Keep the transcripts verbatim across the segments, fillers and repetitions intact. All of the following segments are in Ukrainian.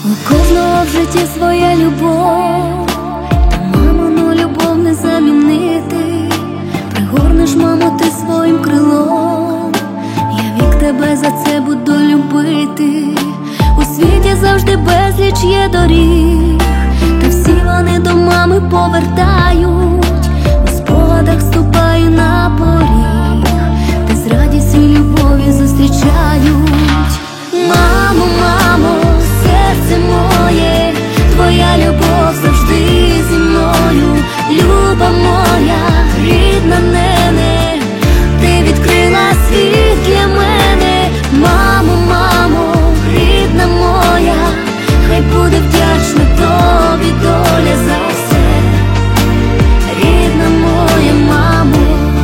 У кожного в житті своя любов, та мамину любов не замінити. Пригорнеш, мамо, ти своїм крилом, я вік тебе за це буду любити. У світі завжди безліч є доріг, та всі вони до мами повертають. У спогадах ступаю на поріг, де з радістю й любов'ю зустрічають. Мамо, мамо, серце моє, твоя любов завжди зі мною. Люба моя, рідна нене, ти відкрила світ для мене. Мамо, мамо, рідна моя, хай буде вдячна тобі доля за все. Рідна моя мамо,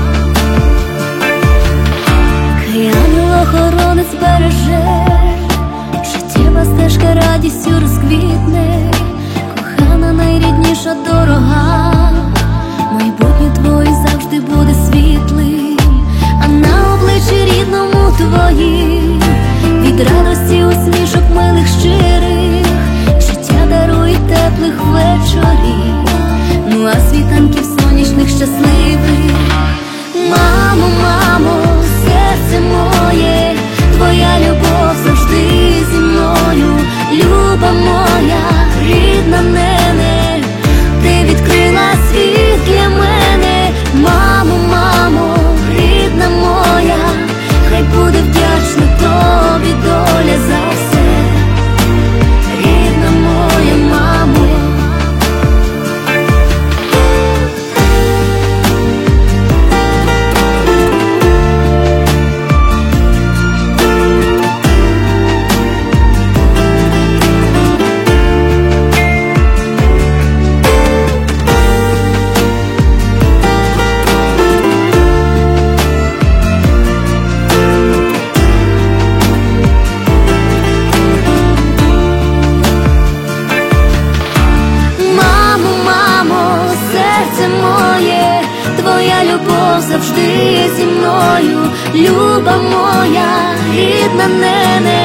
хай ангел-охоронець береже, життєва стежка радістю розквітне. Кохана, найрідніша, дорога, майбутнє твоє завжди буде світлим, а на обличчі рідному твоїм від радості усмішок милих щирих життя дарує теплих вечорів, ну а світанків сонячних щасливих. Мамо, мамо, серце моє, твоя любов завжди зі мною. Люба моя, рідна нене, ти відкрила світ для мене. Мамо, мамо, рідна моя, хай буде вдячна тобі доля за все. Рідна моя мамо. Твоя любов завжди зі мною. Люба моя, рідна нене,